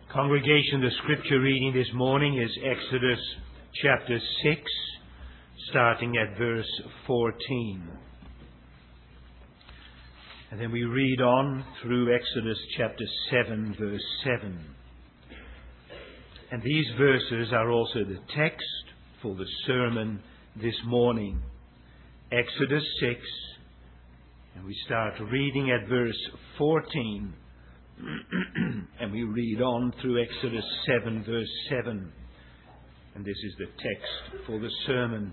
Congregation, the scripture reading this morning is Exodus chapter 6, starting at verse 14. And then we read on through Exodus chapter 7, verse 7. And these verses are also the text for the sermon this morning. Exodus 6, and we start reading at verse 14. And we read on through Exodus 7, verse 7. And this is the text for the sermon.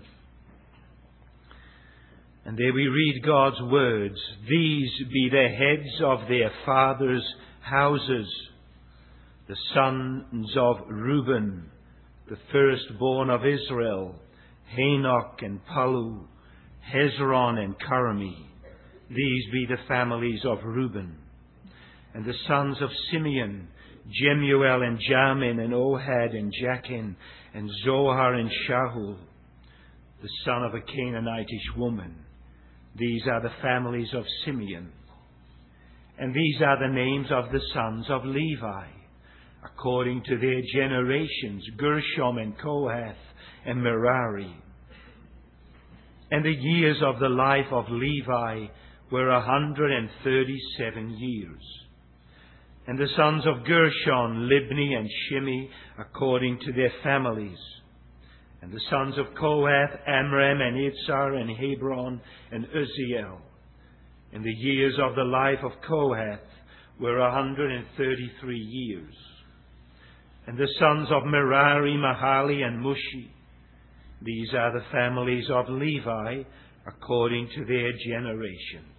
And there we read God's words. These be the heads of their fathers' houses, the sons of Reuben, the firstborn of Israel, Hanok and Palu, Hezron and Carmi. These be the families of Reuben. And the sons of Simeon, Jemuel and Jamin and Ohad and Jachin and Zohar and Shaul, the son of a Canaanitish woman. These are the families of Simeon. And these are the names of the sons of Levi, according to their generations, Gershom and Kohath and Merari. And the years of the life of Levi were 137 years. And the sons of Gershon, Libni and Shimi, according to their families. And the sons of Kohath, Amram and Itzar and Hebron and Uzziel. And the years of the life of Kohath were 133 years. And the sons of Merari, Mahali and Mushi. These are the families of Levi, according to their generations.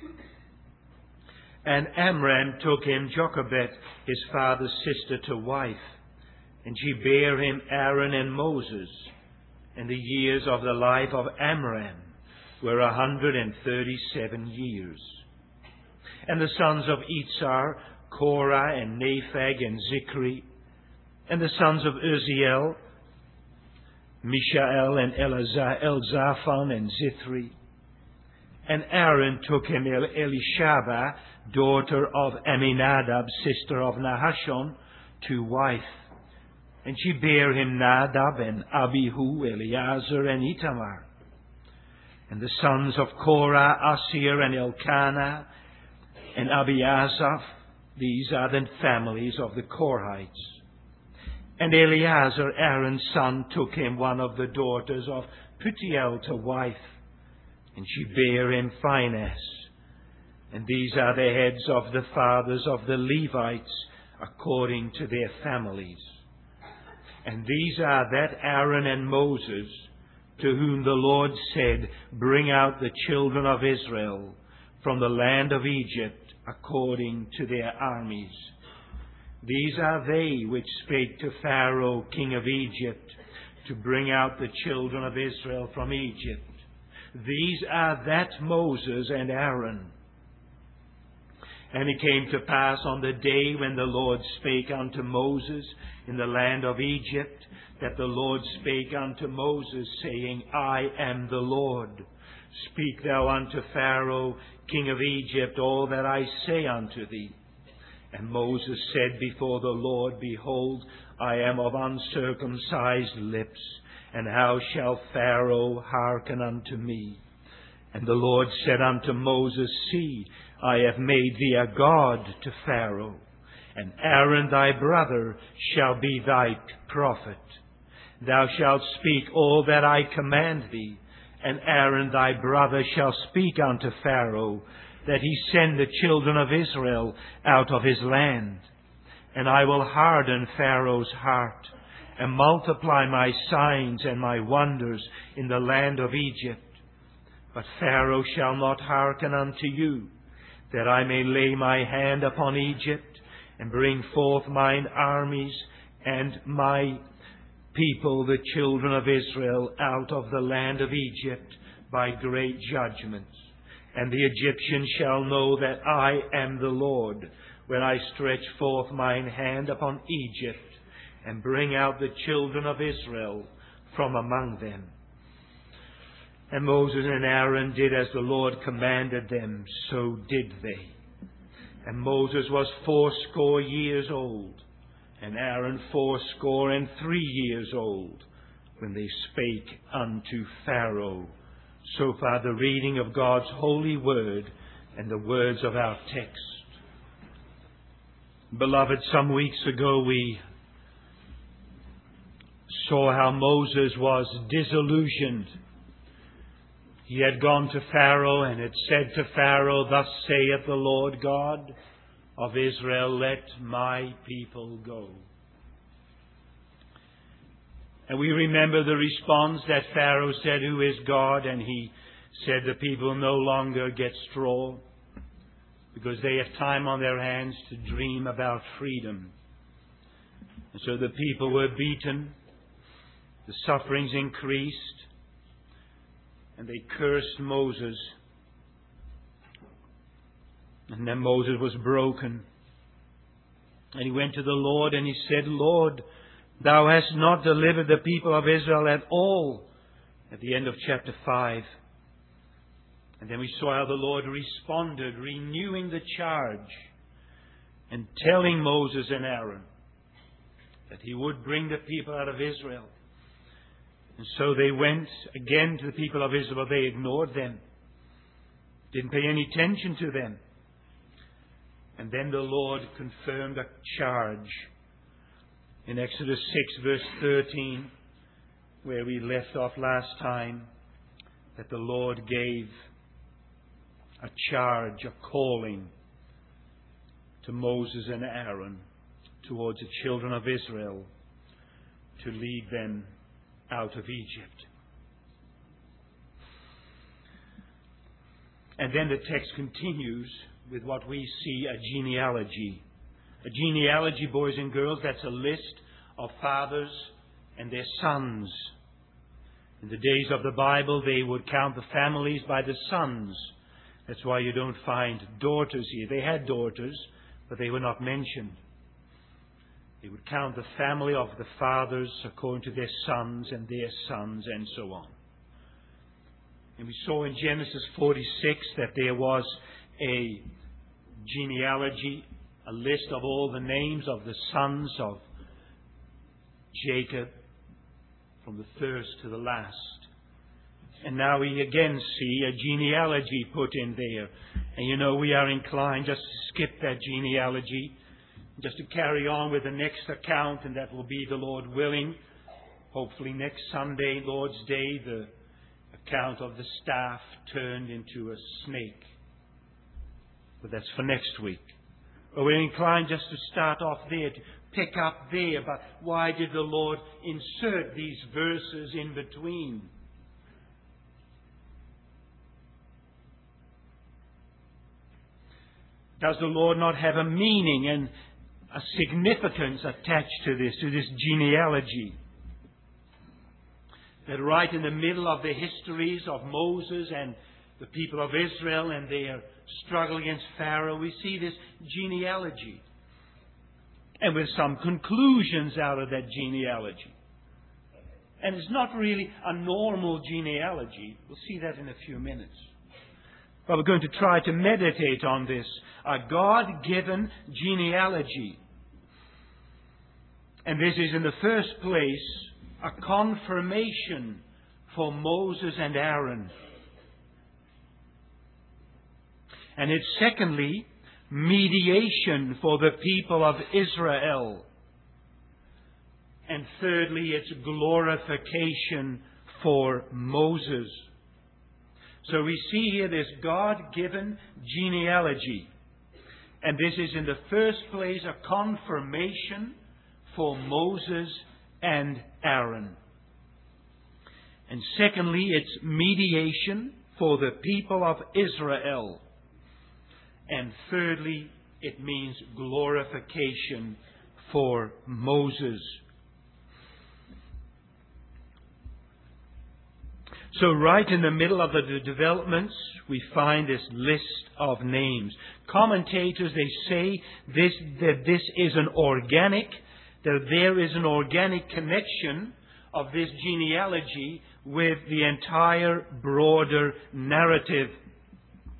And Amram took him Jochebed, his father's sister, to wife, and she bare him Aaron and Moses. And the years of the life of Amram were 137 years. And the sons of Itzar, Korah and Nepheg and Zikri. And the sons of Uzziel, Mishael and Elzaphan and Zithri. And Aaron took him Elishaba, daughter of Aminadab, sister of Nahashon, to wife. And she bare him Nadab and Abihu, Eleazar and Itamar. And the sons of Korah, Asir and Elkanah and Abiasaph. These are the families of the Korhites. And Eleazar, Aaron's son, took him one of the daughters of Putiel to wife. And she bare him Phinehas. And these are the heads of the fathers of the Levites, according to their families. And these are that Aaron and Moses, to whom the Lord said, Bring out the children of Israel from the land of Egypt, according to their armies. These are they which spake to Pharaoh, king of Egypt, to bring out the children of Israel from Egypt. These are that Moses and Aaron. And it came to pass on the day when the Lord spake unto Moses in the land of Egypt, that the Lord spake unto Moses, saying, I am the Lord. Speak thou unto Pharaoh, king of Egypt, all that I say unto thee. And Moses said before the Lord, Behold, I am of uncircumcised lips, and how shall Pharaoh hearken unto me? And the Lord said unto Moses, See, I have made thee a god to Pharaoh, and Aaron thy brother shall be thy prophet. Thou shalt speak all that I command thee, and Aaron thy brother shall speak unto Pharaoh, that he send the children of Israel out of his land. And I will harden Pharaoh's heart, and multiply my signs and my wonders in the land of Egypt. But Pharaoh shall not hearken unto you, that I may lay my hand upon Egypt, and bring forth mine armies and my people, the children of Israel, out of the land of Egypt by great judgments. And the Egyptians shall know that I am the Lord, when I stretch forth mine hand upon Egypt, and bring out the children of Israel from among them. And Moses and Aaron did as the Lord commanded them, so did they. And Moses was 80 years old, and Aaron 83 years old, when they spake unto Pharaoh. So far the reading of God's holy word and the words of our text. Beloved, some weeks ago we saw how Moses was disillusioned. He had gone to Pharaoh and had said to Pharaoh, "Thus saith the Lord God of Israel, let my people go." And we remember the response that Pharaoh said, "Who is God?" And he said, "The people no longer get straw because they have time on their hands to dream about freedom." And so the people were beaten, the sufferings increased, and they cursed Moses. And then Moses was broken. And he went to the Lord and he said, "Lord, Thou hast not delivered the people of Israel at all," at the end of chapter 5. And then we saw how the Lord responded, renewing the charge and telling Moses and Aaron that He would bring the people out of Israel. And so they went again to the people of Israel. They ignored them, didn't pay any attention to them. And then the Lord confirmed a charge in Exodus 6 verse 13, where we left off last time, that the Lord gave a charge, a calling to Moses and Aaron towards the children of Israel to lead them out of Egypt. And then the text continues with what we see, a genealogy. A genealogy, boys and girls, that's a list of fathers and their sons. In the days of the Bible, they would count the families by the sons. That's why you don't find daughters here. They had daughters, but they were not mentioned. They would count the family of the fathers according to their sons and so on. And we saw in Genesis 46 that there was a genealogy, a list of all the names of the sons of Jacob, from the first to the last. And now we again see a genealogy put in there. And you know, we are inclined just to skip that genealogy, just to carry on with the next account, and that will be, the Lord willing, hopefully next Sunday, Lord's Day, the account of the staff turned into a snake. But that's for next week. But we're inclined just to start off there, to pick up there. But why did the Lord insert these verses in between? Does the Lord not have a meaning and a significance attached to this genealogy? That right in the middle of the histories of Moses and the people of Israel and their struggle against Pharaoh, we see this genealogy. And with some conclusions out of that genealogy. And it's not really a normal genealogy. We'll see that in a few minutes. But we're going to try to meditate on this, a God-given genealogy. And this is, in the first place, a confirmation for Moses and Aaron. And it's secondly, mediation for the people of Israel. And thirdly, it's glorification for Moses. So we see here this God-given genealogy. And this is in the first place a confirmation for Moses and Aaron. And secondly, it's mediation for the people of Israel. And thirdly, it means glorification for Moses. So right in the middle of the developments, we find this list of names. Commentators, they say that there is an organic connection of this genealogy with the entire broader narrative.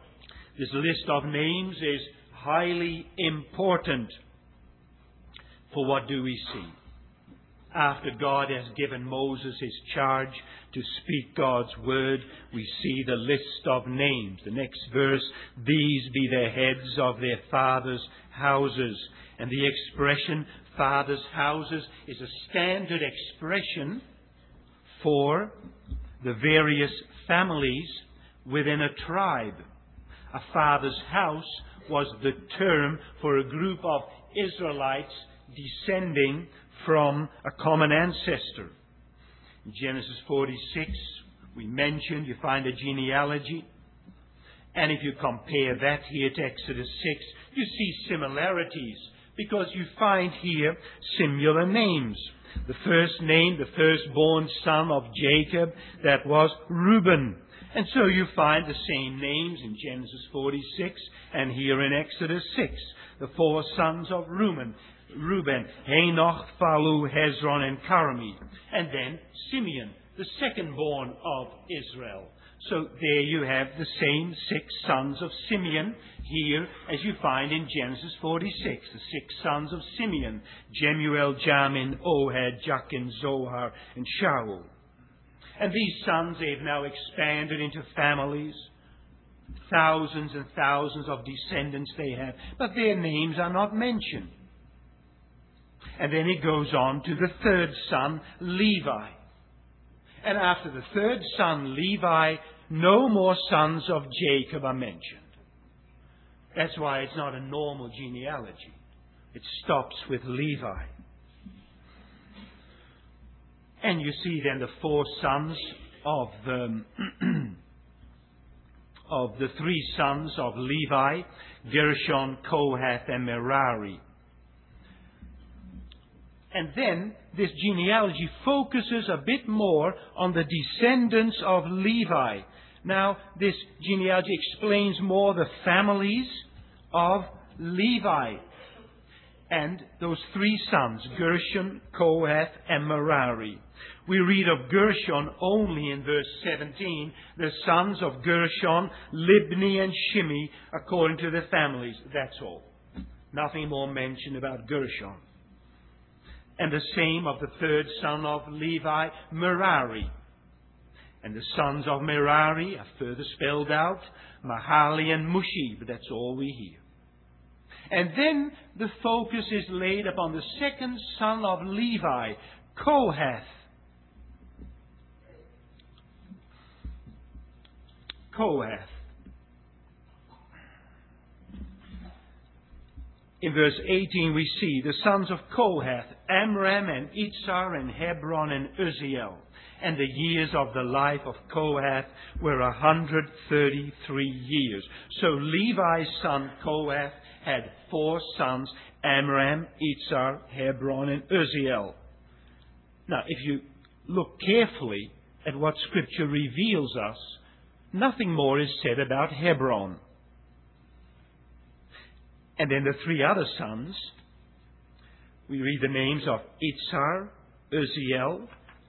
This list of names is highly important. For what do we see? After God has given Moses his charge to speak God's word, we see the list of names. The next verse, these be the heads of their fathers' houses. And the expression fathers' houses is a standard expression for the various families within a tribe. A father's house was the term for a group of Israelites descending from a common ancestor. In Genesis 46, we mentioned, you find a genealogy. And if you compare that here to Exodus 6, you see similarities, because you find here similar names. The first name, the firstborn son of Jacob, that was Reuben. And so you find the same names in Genesis 46 and here in Exodus 6. The four sons of Reuben, Hanoch, Phalu, Hezron, and Carmi. And then Simeon, the second-born of Israel. So there you have the same 6 sons of Simeon here as you find in Genesis 46. The 6 sons of Simeon, Jemuel, Jamin, Ohad, Jachin, Zohar, and Shaul. And these sons, they've now expanded into families. Thousands and thousands of descendants they have, but their names are not mentioned. And then it goes on to the third son, Levi. And after the third son, Levi, no more sons of Jacob are mentioned. That's why it's not a normal genealogy. It stops with Levi. And you see then the 4 sons of the 3 sons of Levi, Gershon, Kohath, and Merari. And then this genealogy focuses a bit more on the descendants of Levi. Now, this genealogy explains more the families of Levi. And those 3 sons, Gershon, Kohath, and Merari. We read of Gershon only in verse 17, the sons of Gershon, Libni and Shimi, according to their families. That's all. Nothing more mentioned about Gershon. And the same of the third son of Levi, Merari. And the sons of Merari are further spelled out, Mahali and Mushi, but that's all we hear. And then the focus is laid upon the second son of Levi, Kohath. Kohath. In verse 18 we see the sons of Kohath, Amram and Itzar and Hebron and Uzziel. And the years of the life of Kohath were 133 years. So Levi's son Kohath had 4 sons, Amram, Itzar, Hebron, and Uzziel. Now, if you look carefully at what Scripture reveals us, nothing more is said about Hebron. And then the 3 other sons, we read the names of Itzar, Uzziel,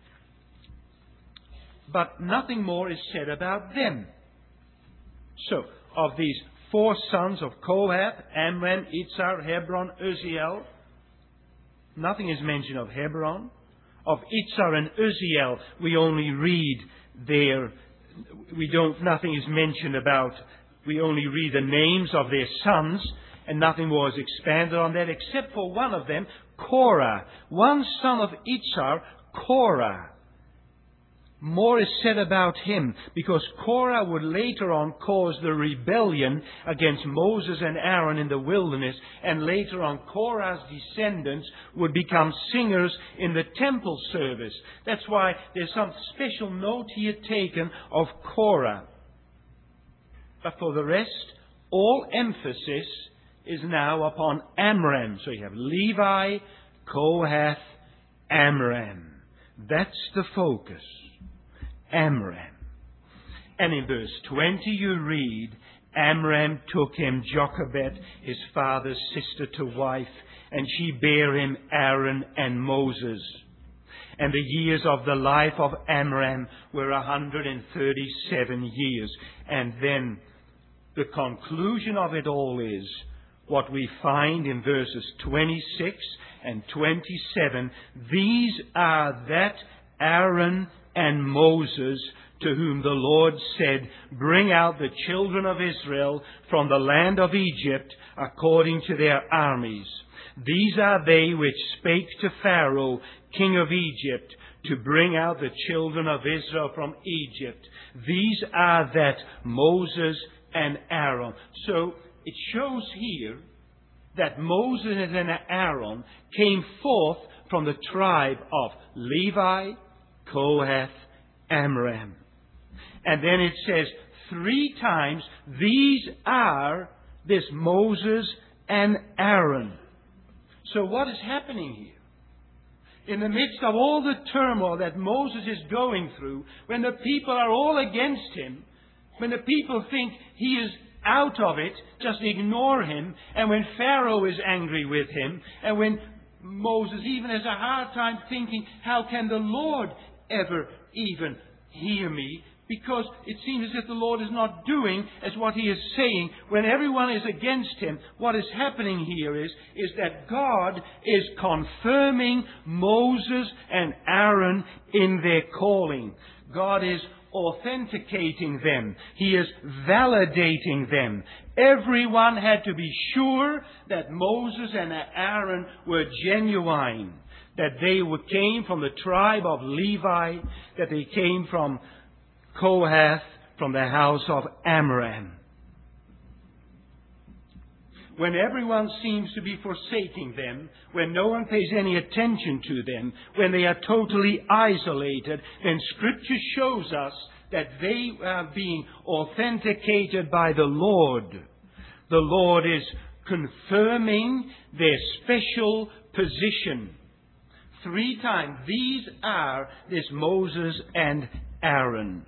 but nothing more is said about them. So, of these 4 sons of Kohath, Amram, Itzar, Hebron, Uzziel, nothing is mentioned of Hebron. Of Itzar and Uzziel, we only read their, nothing is mentioned about, we only read the names of their sons, and nothing more is expanded on that, except for one of them, Korah. One son of Itzar, Korah. More is said about him, because Korah would later on cause the rebellion against Moses and Aaron in the wilderness, and later on Korah's descendants would become singers in the temple service. That's why there's some special note here taken of Korah. But for the rest, all emphasis is now upon Amram. So you have Levi, Kohath, Amram. That's the focus. Amram. And in verse 20 you read, Amram took him Jochebed, his father's sister, to wife, and she bare him Aaron and Moses. And the years of the life of Amram were 137 years. And then the conclusion of it all is what we find in verses 26 and 27, these are that Aaron and Moses to whom the Lord said, bring out the children of Israel from the land of Egypt according to their armies. These are they which spake to Pharaoh, king of Egypt, to bring out the children of Israel from Egypt. These are that Moses and Aaron. So it shows here that Moses and Aaron came forth from the tribe of Levi, Kohath, Amram. And then it says 3 times, these are this Moses and Aaron. So what is happening here? In the midst of all the turmoil that Moses is going through, when the people are all against him, when the people think he is out of it, just ignore him, and when Pharaoh is angry with him, and when Moses even has a hard time thinking, how can the Lord ever even hear me? Because it seems as if the Lord is not doing as what He is saying. When everyone is against Him, what is happening here is that God is confirming Moses and Aaron in their calling. God is authenticating them. He is validating them. Everyone had to be sure that Moses and Aaron were genuine, that they came from the tribe of Levi, that they came from Kohath, from the house of Amram. When everyone seems to be forsaking them, when no one pays any attention to them, when they are totally isolated, then Scripture shows us that they are being authenticated by the Lord. The Lord is confirming their special position. 3 times, these are this Moses and Aaron.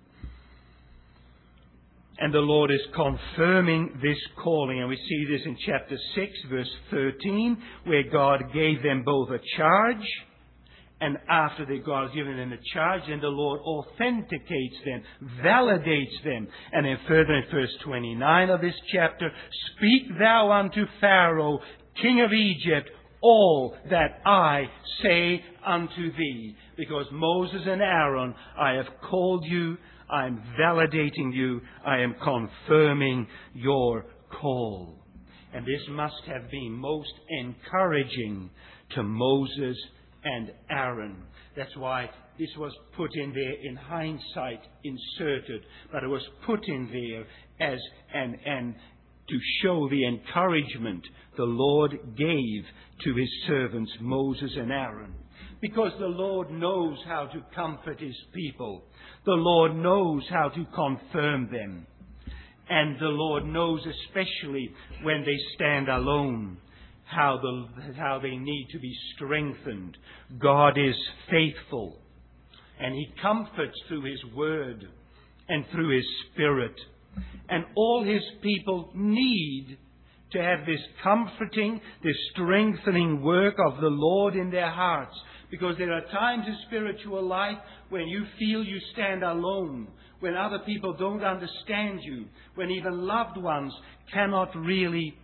And the Lord is confirming this calling. And we see this in chapter 6, verse 13, where God gave them both a charge. And after God has given them a charge, then the Lord authenticates them, validates them. And then further in verse 29 of this chapter, speak thou unto Pharaoh, king of Egypt, all that I say unto thee. Because Moses and Aaron, I have called you, I am validating you, I am confirming your call. And this must have been most encouraging to Moses and Aaron. That's why this was put in there in hindsight, inserted, but it was put in there as and to show the encouragement the Lord gave to His servants Moses and Aaron. Because the Lord knows how to comfort His people. The Lord knows how to confirm them. And the Lord knows especially when they stand alone, how they need to be strengthened. God is faithful. And He comforts through His Word and through His Spirit. And all His people need to have this comforting, this strengthening work of the Lord in their hearts. Because there are times in spiritual life when you feel you stand alone, when other people don't understand you, when even loved ones cannot really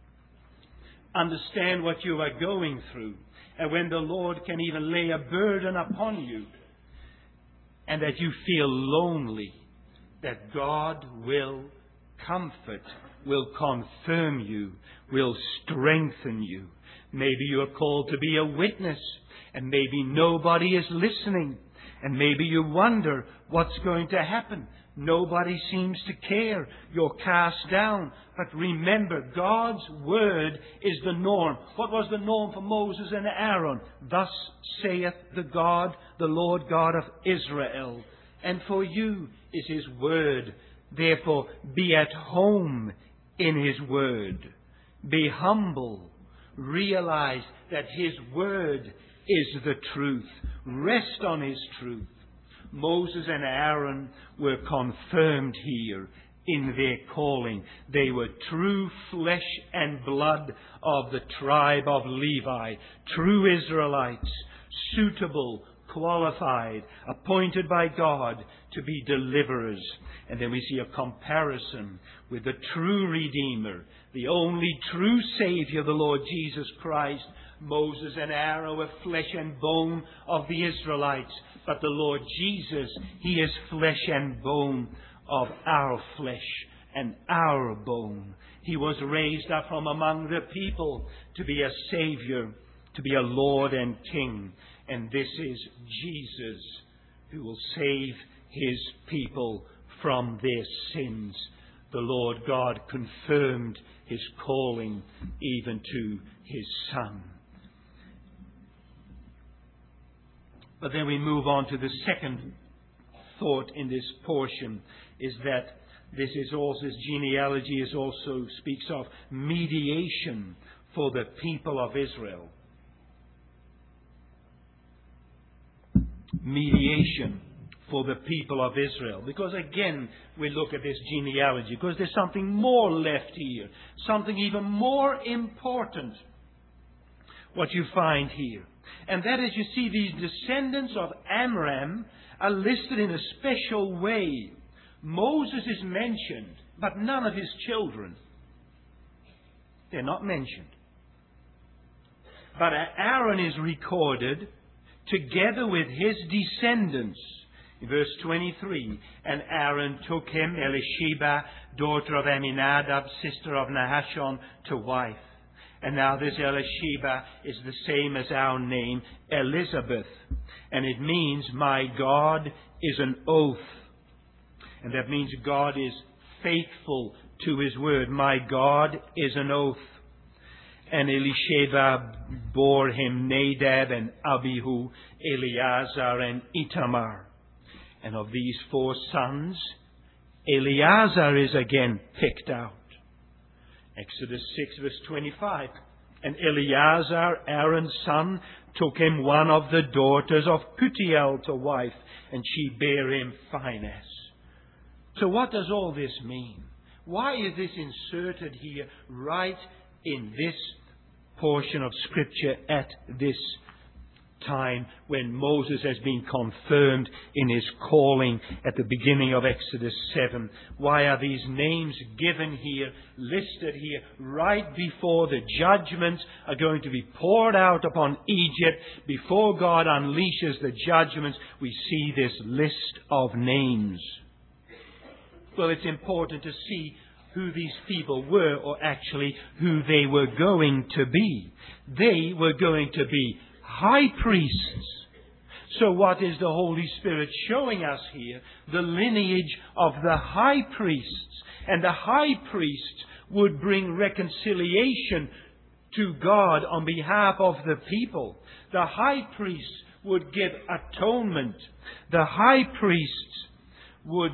understand what you are going through, and when the Lord can even lay a burden upon you, and that you feel lonely, that God will comfort, will confirm you, will strengthen you. Maybe you are called to be a witness, and maybe nobody is listening, and maybe you wonder what's going to happen. Nobody seems to care. You're cast down. But remember, God's Word is the norm. What was the norm for Moses and Aaron? Thus saith the Lord God of Israel. And for you is His Word. Therefore, be at home in His Word. Be humble. Realize that His Word is the truth. Rest on His truth. Moses and Aaron were confirmed here in their calling. They were true flesh and blood of the tribe of Levi, true Israelites, suitable, qualified, appointed by God to be deliverers. And then we see a comparison with the true Redeemer, the only true Savior, the Lord Jesus Christ, Moses and Aaron were flesh and bone of the Israelites. But the Lord Jesus, He is flesh and bone of our flesh and our bone. He was raised up from among the people to be a Savior, to be a Lord and King. And this is Jesus who will save His people from their sins. The Lord God confirmed His calling even to His Son. But then we move on to the second thought in this portion, is that this genealogy also speaks of mediation for the people of Israel. Mediation for the people of Israel. Because again, we look at this genealogy, because there's something more left here. Something even more important, what you find here. And that is, you see, these descendants of Amram are listed in a special way. Moses is mentioned, but none of his children. They're not mentioned. But Aaron is recorded together with his descendants. In verse 23, and Aaron took him, Elisheba, daughter of Aminadab, sister of Nahashon, to wife. And now this Elisheba is the same as our name, Elizabeth. And it means, my God is an oath. And that means God is faithful to His word. My God is an oath. And Elisheba bore him Nadab and Abihu, Eleazar and Itamar. And of these 4 sons, Eleazar is again picked out. Exodus 6 verse 25. And Eleazar, Aaron's son, took him one of the daughters of Putiel to wife, and she bare him Phinehas. So what does all this mean? Why is this inserted here right in this portion of Scripture at this time when Moses has been confirmed in his calling at the beginning of Exodus 7? Why are these names given here, listed here, right before the judgments are going to be poured out upon Egypt? Before God unleashes the judgments, we see this list of names. Well, it's important to see who these people were, or actually who they were going to be. They were going to be high priests. So what is the Holy Spirit showing us here? The lineage of the high priests. And the high priests would bring reconciliation to God on behalf of the people. The high priests would give atonement. The high priests would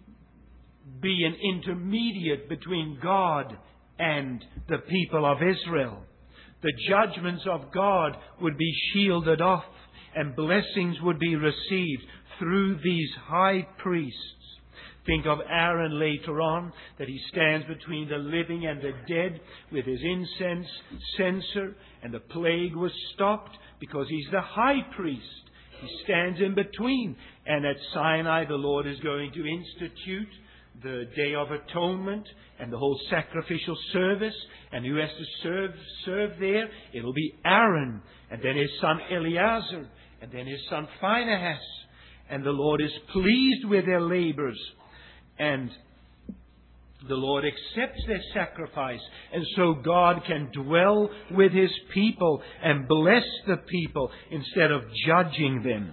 be an intermediate between God and the people of Israel. The judgments of God would be shielded off, and blessings would be received through these high priests. Think of Aaron later on, that he stands between the living and the dead with his incense censer, and the plague was stopped because he's the high priest. He stands in between. And at Sinai, the Lord is going to institute the Day of Atonement and the whole sacrificial service. And who has to serve there? It'll be Aaron, and then his son Eleazar, and then his son Phinehas. And the Lord is pleased with their labors, and the Lord accepts their sacrifice. And so God can dwell with His people and bless the people instead of judging them.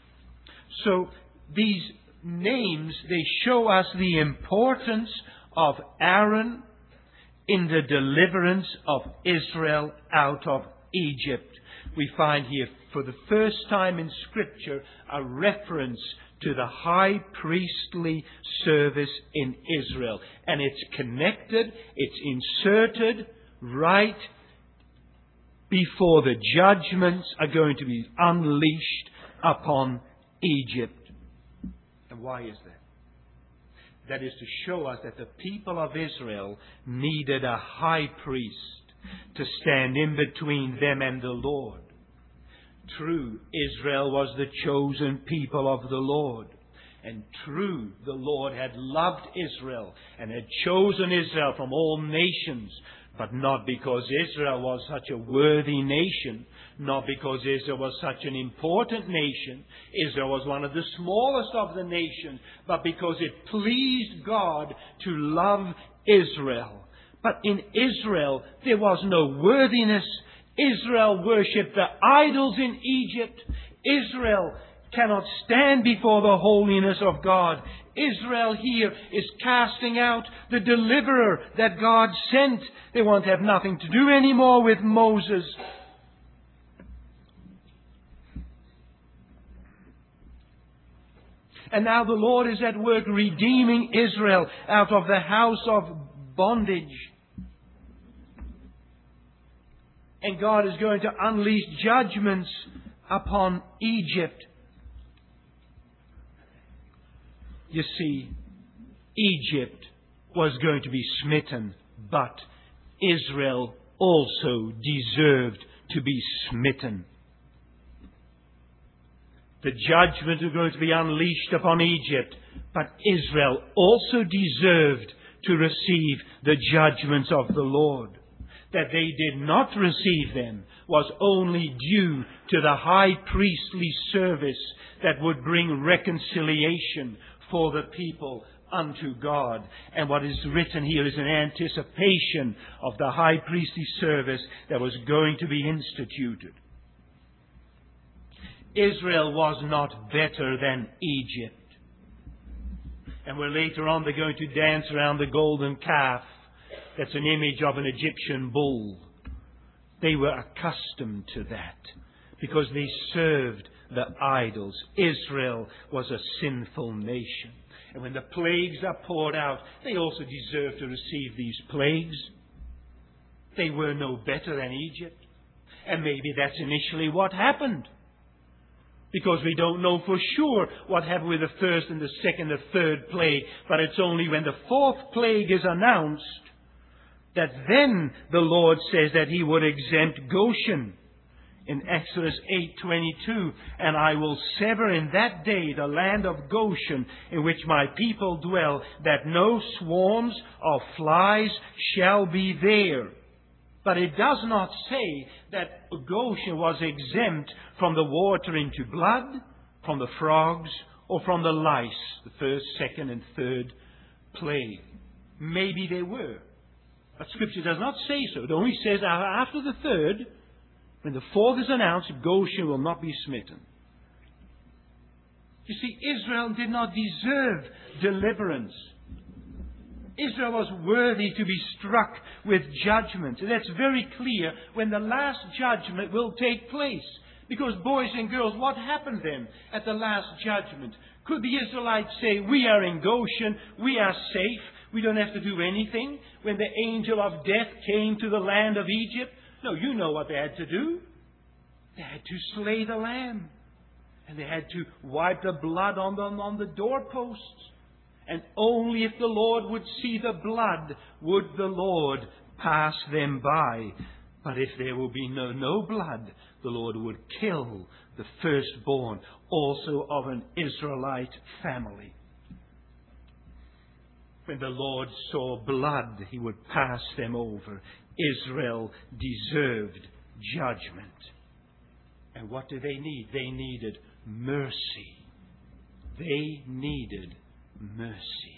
So these names, they show us the importance of Aaron in the deliverance of Israel out of Egypt. We find here for the first time in Scripture a reference to the high priestly service in Israel. And it's connected, it's inserted right before the judgments are going to be unleashed upon Egypt. And why is that? That is to show us that the people of Israel needed a high priest to stand in between them and the Lord. True, Israel was the chosen people of the Lord. And true, the Lord had loved Israel and had chosen Israel from all nations But not because Israel was such a worthy nation, not because Israel was such an important nation. Israel was one of the smallest of the nations, but because it pleased God to love Israel. But in Israel, there was no worthiness. Israel worshipped the idols in Egypt. Israel cannot stand before the holiness of God. Israel here is casting out the deliverer that God sent. They want to have nothing to do anymore with Moses. And now the Lord is at work redeeming Israel out of the house of bondage. And God is going to unleash judgments upon Egypt. You see, Egypt was going to be smitten, but Israel also deserved to be smitten. The judgment was going to be unleashed upon Egypt, but Israel also deserved to receive the judgments of the Lord. That they did not receive them was only due to the high priestly service that would bring reconciliation for the people unto God. And what is written here is an anticipation of the high priestly service that was going to be instituted. Israel was not better than Egypt. And where later on they're going to dance around the golden calf, that's an image of an Egyptian bull. They were accustomed to that because they served the idols. Israel was a sinful nation. And when the plagues are poured out, they also deserve to receive these plagues. They were no better than Egypt. And maybe that's initially what happened. Because we don't know for sure what happened with the first and the second and third plague. But it's only when the fourth plague is announced that then the Lord says that He would exempt Goshen. In Exodus 8:22, and I will sever in that day the land of Goshen in which my people dwell, that no swarms of flies shall be there. But it does not say that Goshen was exempt from the water into blood, from the frogs, or from the lice, the first, second, and third plague. Maybe they were. But Scripture does not say so. It only says after the third, when the fourth is announced, Goshen will not be smitten. You see, Israel did not deserve deliverance. Israel was worthy to be struck with judgment. And that's very clear when the last judgment will take place. Because boys and girls, what happened then at the last judgment? Could the Israelites say, we are in Goshen, we are safe, we don't have to do anything? When the angel of death came to the land of Egypt? No, you know what they had to do. They had to slay the lamb. And they had to wipe the blood on the doorposts. And only if the Lord would see the blood would the Lord pass them by. But if there will be no blood, the Lord would kill the firstborn also of an Israelite family. When the Lord saw blood, He would pass them over. Israel deserved judgment. And what do they need? They needed mercy. They needed mercy.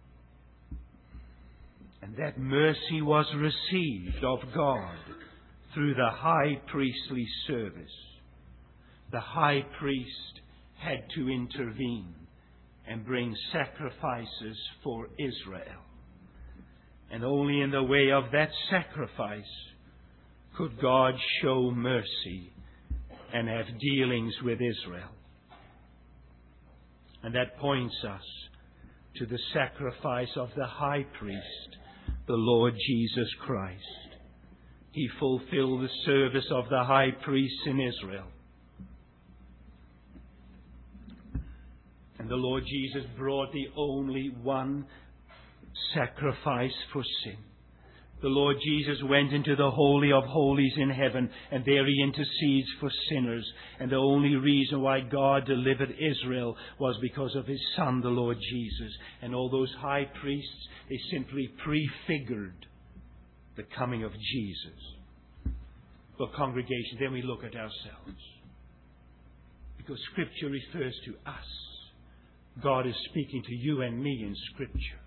And that mercy was received of God through the high priestly service. The high priest had to intervene and bring sacrifices for Israel. And only in the way of that sacrifice could God show mercy and have dealings with Israel. And that points us to the sacrifice of the high priest, the Lord Jesus Christ. He fulfilled the service of the high priests in Israel. And the Lord Jesus brought the only one sacrifice for sin. The Lord Jesus went into the Holy of Holies in heaven, and there He intercedes for sinners. And the only reason why God delivered Israel was because of His Son, the Lord Jesus. And all those high priests, they simply prefigured the coming of Jesus. Well, congregation, then we look at ourselves. Because Scripture refers to us. God is speaking to you and me in Scripture.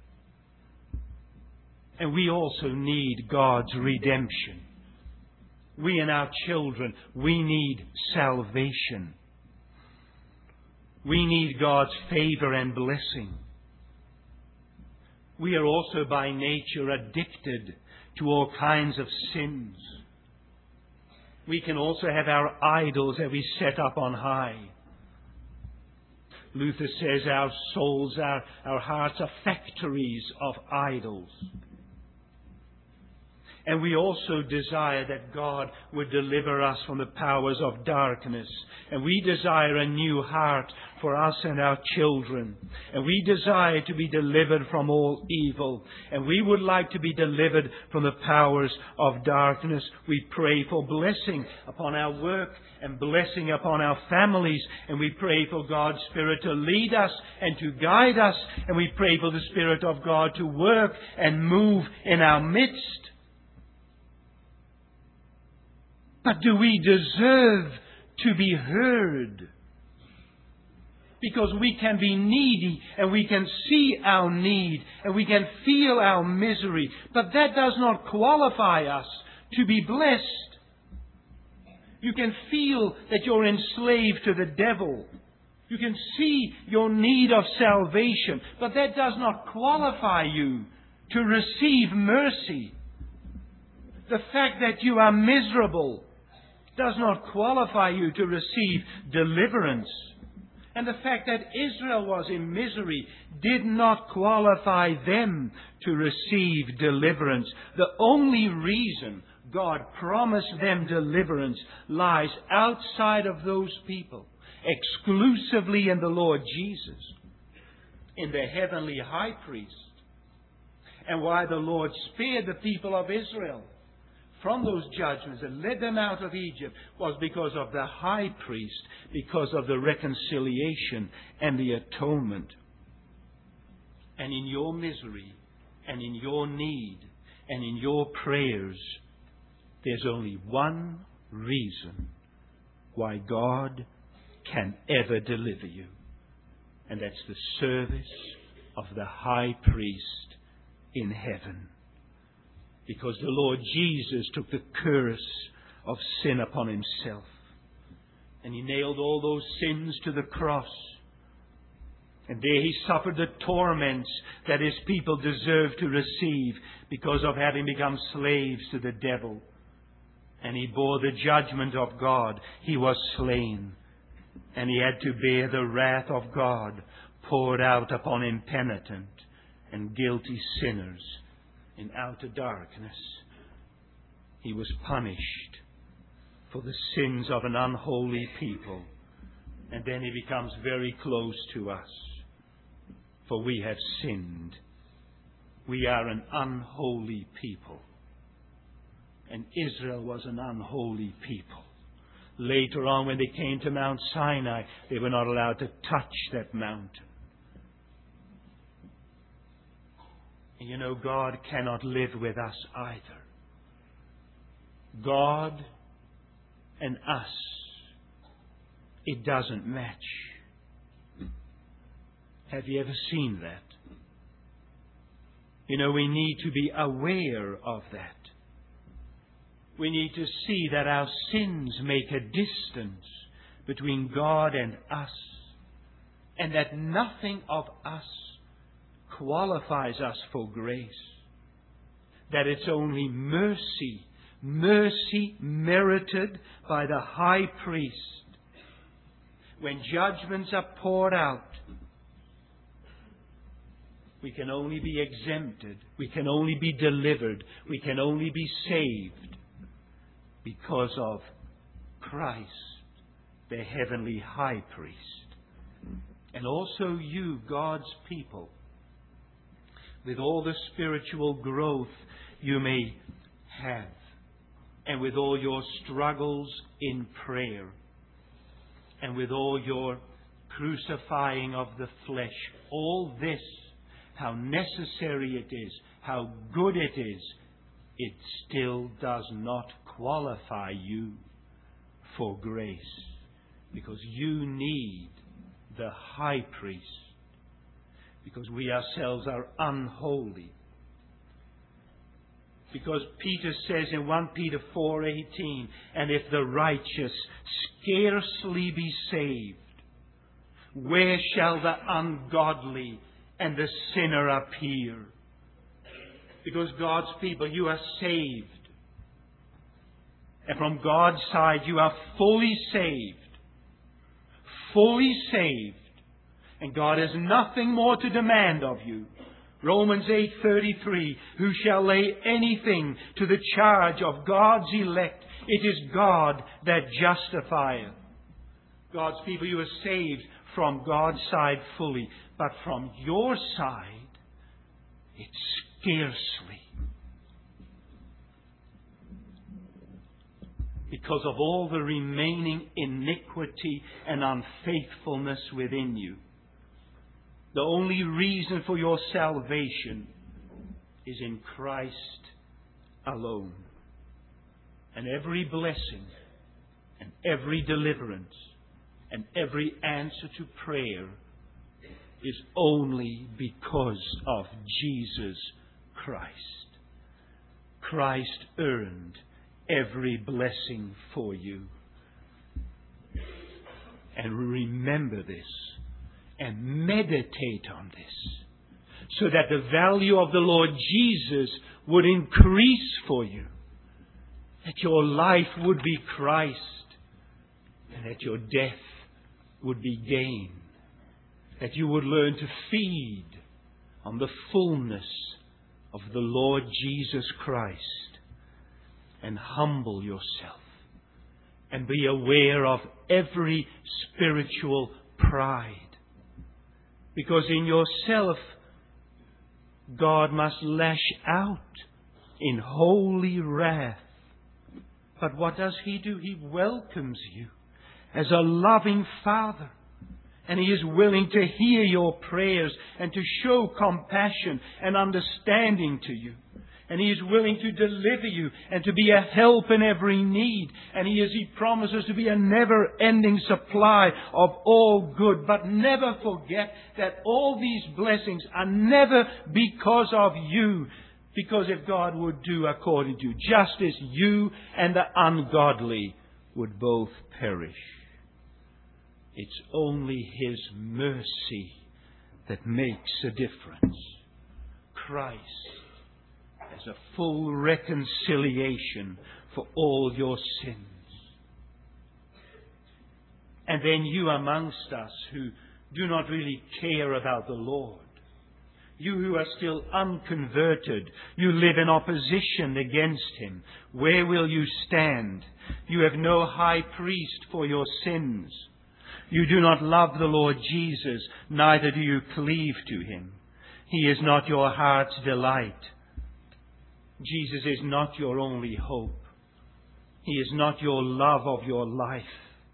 And we also need God's redemption. We and our children, we need salvation. We need God's favor and blessing. We are also by nature addicted to all kinds of sins. We can also have our idols that we set up on high. Luther says our souls, our hearts are factories of idols. And we also desire that God would deliver us from the powers of darkness. And we desire a new heart for us and our children. And we desire to be delivered from all evil. And we would like to be delivered from the powers of darkness. We pray for blessing upon our work and blessing upon our families. And we pray for God's Spirit to lead us and to guide us. And we pray for the Spirit of God to work and move in our midst. But do we deserve to be heard? Because we can be needy and we can see our need and we can feel our misery. But that does not qualify us to be blessed. You can feel that you're enslaved to the devil. You can see your need of salvation. But that does not qualify you to receive mercy. The fact that you are miserable does not qualify you to receive deliverance. And the fact that Israel was in misery did not qualify them to receive deliverance. The only reason God promised them deliverance lies outside of those people, exclusively in the Lord Jesus, in the heavenly high priest. And why the Lord spared the people of Israel from those judgments and led them out of Egypt was because of the high priest, because of the reconciliation and the atonement. And in your misery and in your need and in your prayers, there's only one reason why God can ever deliver you. And that's the service of the high priest in heaven. Because the Lord Jesus took the curse of sin upon Himself. And He nailed all those sins to the cross. And there He suffered the torments that His people deserved to receive because of having become slaves to the devil. And He bore the judgment of God. He was slain. And He had to bear the wrath of God poured out upon impenitent and guilty sinners. In outer darkness, He was punished for the sins of an unholy people. And then He becomes very close to us. For we have sinned. We are an unholy people. And Israel was an unholy people. Later on, when they came to Mount Sinai, they were not allowed to touch that mountain. And you know, God cannot live with us either. God and us, it doesn't match. Have you ever seen that? You know, we need to be aware of that. We need to see that our sins make a distance between God and us, and that nothing of us qualifies us for grace. That it's only mercy, mercy merited by the high priest. When judgments are poured out, we can only be exempted, we can only be delivered, we can only be saved because of Christ, the heavenly high priest. And also you, God's people, with all the spiritual growth you may have, and with all your struggles in prayer, and with all your crucifying of the flesh, all this, how necessary it is, how good it is, it still does not qualify you for grace, because you need the high priest, because we ourselves are unholy. Because Peter says in 1 Peter 4:18, and if the righteous scarcely be saved, where shall the ungodly and the sinner appear? Because God's people, you are saved. And from God's side, you are fully saved. Fully saved. And God has nothing more to demand of you. Romans 8:33, who shall lay anything to the charge of God's elect? It is God that justifieth. God's people, you are saved from God's side fully. But from your side, it's scarcely. Because of all the remaining iniquity and unfaithfulness within you. The only reason for your salvation is in Christ alone. And every blessing and every deliverance and every answer to prayer is only because of Jesus Christ. Christ earned every blessing for you. And remember this. And meditate on this, so that the value of the Lord Jesus would increase for you, that your life would be Christ, and that your death would be gain, that you would learn to feed on the fullness of the Lord Jesus Christ, and humble yourself, and be aware of every spiritual pride. Because in yourself, God must lash out in holy wrath. But what does He do? He welcomes you as a loving Father. And He is willing to hear your prayers and to show compassion and understanding to you. And He is willing to deliver you and to be a help in every need. And He promises to be a never-ending supply of all good. But never forget that all these blessings are never because of you. Because if God would do according to justice, you and the ungodly would both perish. It's only His mercy that makes a difference. Christ as a full reconciliation for all your sins. And then you amongst us who do not really care about the Lord, you who are still unconverted, you live in opposition against Him. Where will you stand? You have no high priest for your sins. You do not love the Lord Jesus, neither do you cleave to Him. He is not your heart's delight. Jesus is not your only hope. He is not your love of your life.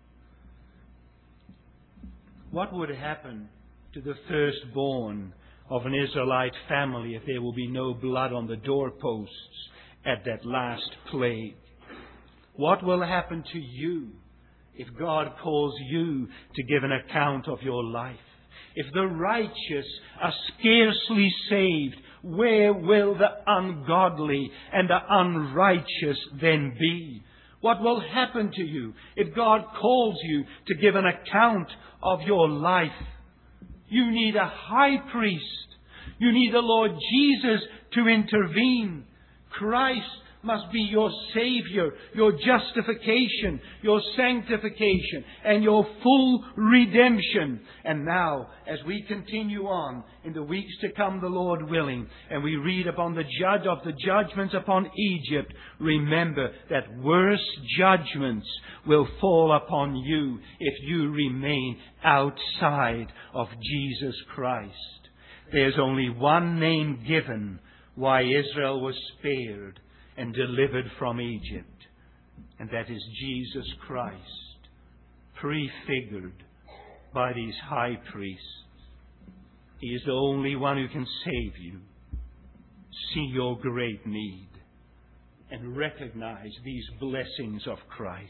What would happen to the firstborn of an Israelite family if there will be no blood on the doorposts at that last plague? What will happen to you if God calls you to give an account of your life? If the righteous are scarcely saved, where will the ungodly and the unrighteous then be? What will happen to you if God calls you to give an account of your life? You need a high priest. You need the Lord Jesus to intervene. Christ must be your Savior, your justification, your sanctification, and your full redemption. And now, as we continue on in the weeks to come, the Lord willing, and we read upon the judgments upon Egypt, remember that worse judgments will fall upon you if you remain outside of Jesus Christ. There's only one name given why Israel was spared and delivered from Egypt. And that is Jesus Christ, prefigured by these high priests. He is the only one who can save you. See your great need. and recognize these blessings of Christ.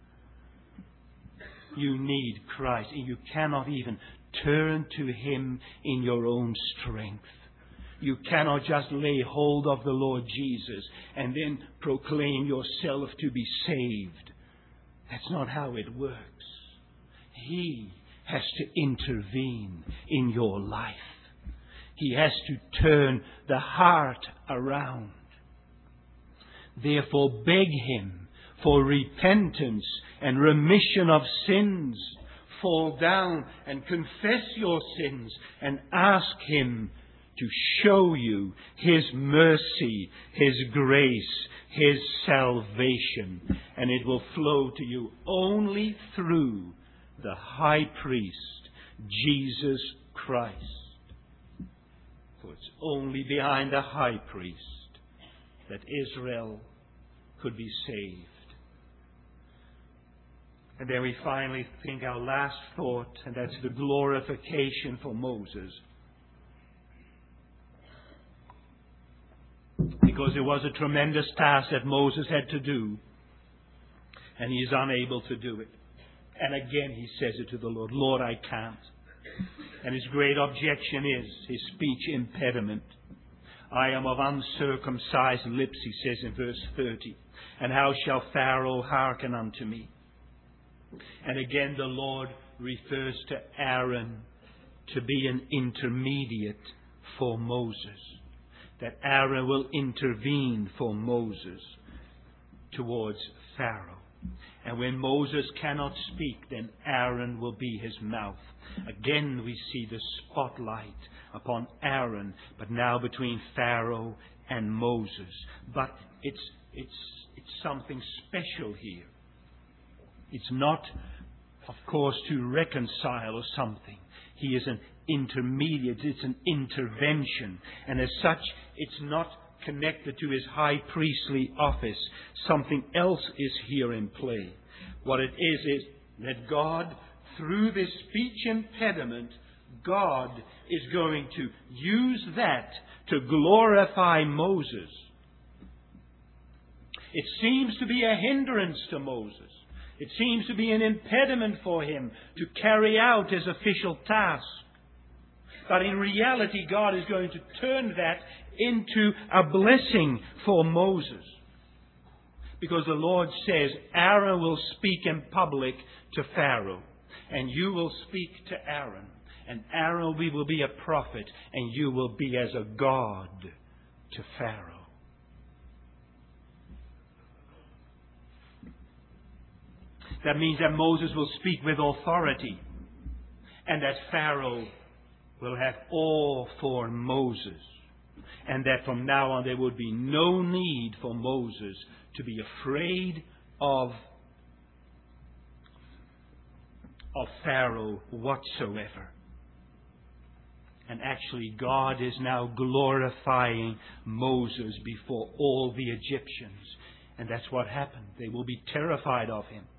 You need Christ, and you cannot even turn to Him in your own strength. You cannot just lay hold of the Lord Jesus and then proclaim yourself to be saved. That's not how it works. He has to intervene in your life. He has to turn the heart around. Therefore, beg Him for repentance and remission of sins. Fall down and confess your sins and ask Him to show you His mercy, His grace, His salvation. And it will flow to you only through the high priest, Jesus Christ. For it's only behind the high priest that Israel could be saved. And then we finally think our last thought, and that's the glorification for Moses. Because it was a tremendous task that Moses had to do, and he is unable to do it. And again he says it to the Lord, Lord, I can't. And his great objection is his speech impediment. I am of uncircumcised lips, he says in verse 30. And how shall Pharaoh hearken unto me? And again the Lord refers to Aaron to be an intermediate for Moses. That Aaron will intervene for Moses towards Pharaoh. And when Moses cannot speak, then Aaron will be his mouth. Again we see the spotlight upon Aaron, but now between Pharaoh and Moses. But it's something special here. It's not, of course, to reconcile or something. He is an intermediate. It's an intervention. And as such, it's not connected to his high priestly office. Something else is here in play. What it is that God, through this speech impediment, God is going to use that to glorify Moses. It seems to be a hindrance to Moses. It seems to be an impediment for him to carry out his official task. But in reality, God is going to turn that into a blessing for Moses. Because the Lord says, Aaron will speak in public to Pharaoh, and you will speak to Aaron. And Aaron will be a prophet, and you will be as a God to Pharaoh. That means that Moses will speak with authority, and that Pharaoh will have awe for Moses, and that from now on there would be no need for Moses to be afraid of Pharaoh whatsoever. And actually, God is now glorifying Moses before all the Egyptians. And that's what happened. They will be terrified of him.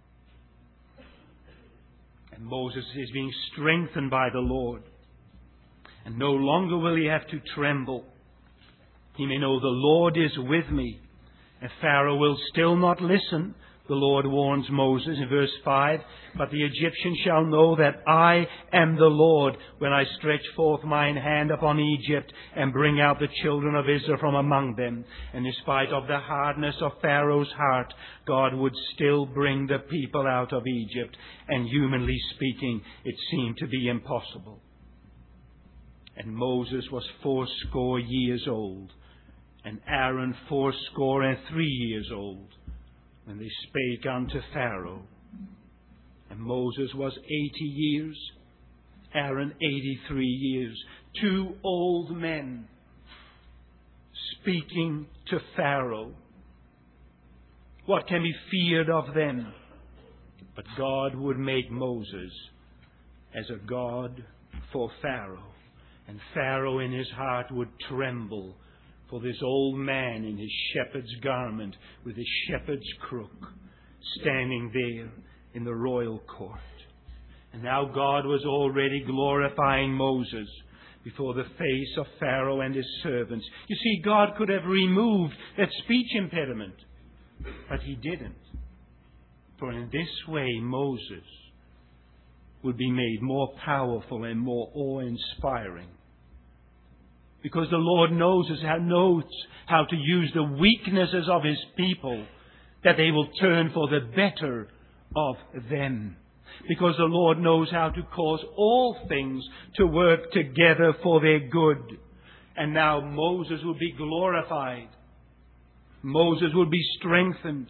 And Moses is being strengthened by the Lord. And no longer will he have to tremble. He may know the Lord is with me. And Pharaoh will still not listen. The Lord warns Moses in verse 5, but the Egyptians shall know that I am the Lord when I stretch forth mine hand upon Egypt and bring out the children of Israel from among them. And in spite of the hardness of Pharaoh's heart, God would still bring the people out of Egypt. And humanly speaking, it seemed to be impossible. And Moses was 80 years old, and Aaron 83 years old, when they spake unto Pharaoh. And Moses was 80 years, Aaron 83 years, 2 old men speaking to Pharaoh. What can be feared of them? But God would make Moses as a God for Pharaoh. And Pharaoh in his heart would tremble for this old man in his shepherd's garment with his shepherd's crook standing there in the royal court. And now God was already glorifying Moses before the face of Pharaoh and his servants. You see, God could have removed that speech impediment, but he didn't. For in this way, Moses would be made more powerful and more awe-inspiring. Because the Lord knows how to use the weaknesses of His people, that they will turn for the better of them. Because the Lord knows how to cause all things to work together for their good. And now Moses will be glorified. Moses will be strengthened.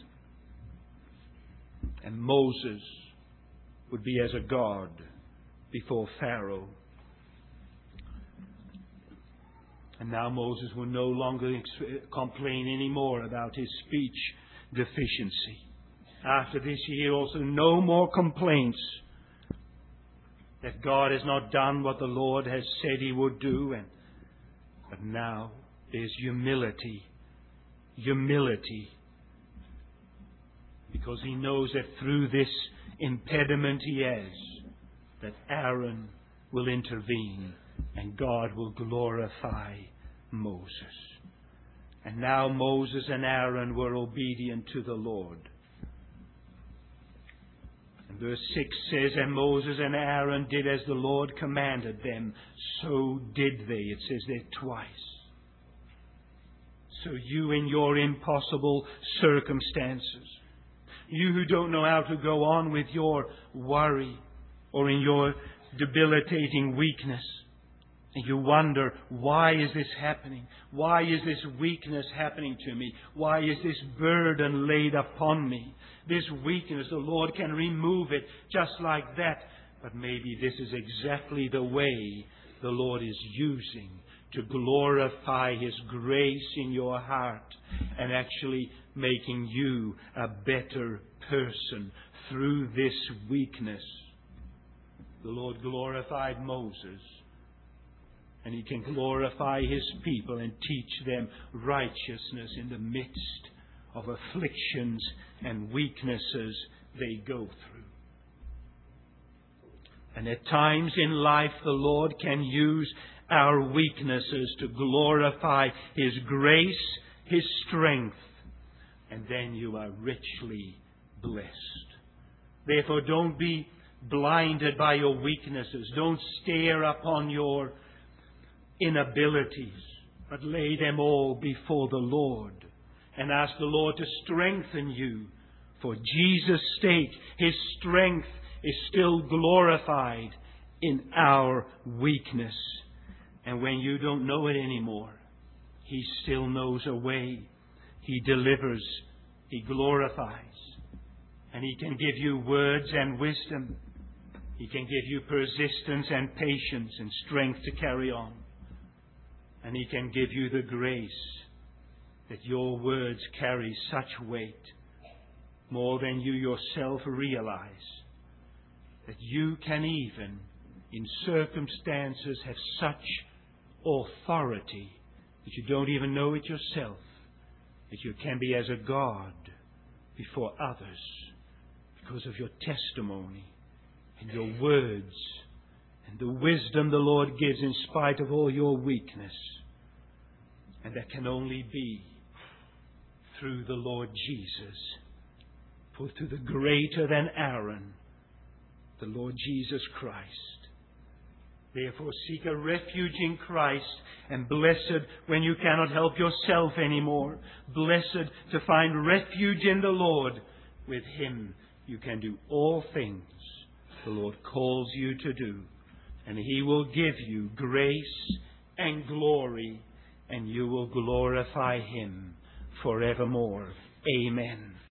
And Moses would be as a god before Pharaoh. And now Moses will no longer complain anymore about his speech deficiency. After this year also, no more complaints that God has not done what the Lord has said He would do. But now there's humility. Humility. Because he knows that through this impediment he has, that Aaron will intervene and God will glorify Moses. And now Moses and Aaron were obedient to the Lord. And verse 6 says, and Moses and Aaron did as the Lord commanded them, so did they. It says there twice. So you in your impossible circumstances, you who don't know how to go on with your worry or in your debilitating weakness, and you wonder, why is this happening? Why is this weakness happening to me? Why is this burden laid upon me? This weakness, the Lord can remove it just like that. But maybe this is exactly the way the Lord is using to glorify His grace in your heart and actually making you a better person through this weakness. The Lord glorified Moses, and He can glorify His people and teach them righteousness in the midst of afflictions and weaknesses they go through. And at times in life the Lord can use our weaknesses to glorify His grace, His strength, and then you are richly blessed. Therefore, don't be blinded by your weaknesses. Don't stare upon your inabilities, but lay them all before the Lord and ask the Lord to strengthen you. For Jesus' sake, His strength is still glorified in our weakness. And when you don't know it anymore, He still knows a way. He delivers. He glorifies. And He can give you words and wisdom. He can give you persistence and patience and strength to carry on. And He can give you the grace that your words carry such weight, more than you yourself realize, that you can even, in circumstances, have such authority that you don't even know it yourself, that you can be as a God before others because of your testimony and your words and the wisdom the Lord gives in spite of all your weakness. And that can only be through the Lord Jesus. For through the greater than Aaron, the Lord Jesus Christ. Therefore seek a refuge in Christ, and blessed when you cannot help yourself anymore. Blessed to find refuge in the Lord. With Him you can do all things the Lord calls you to do. And He will give you grace and glory, and you will glorify Him forevermore. Amen.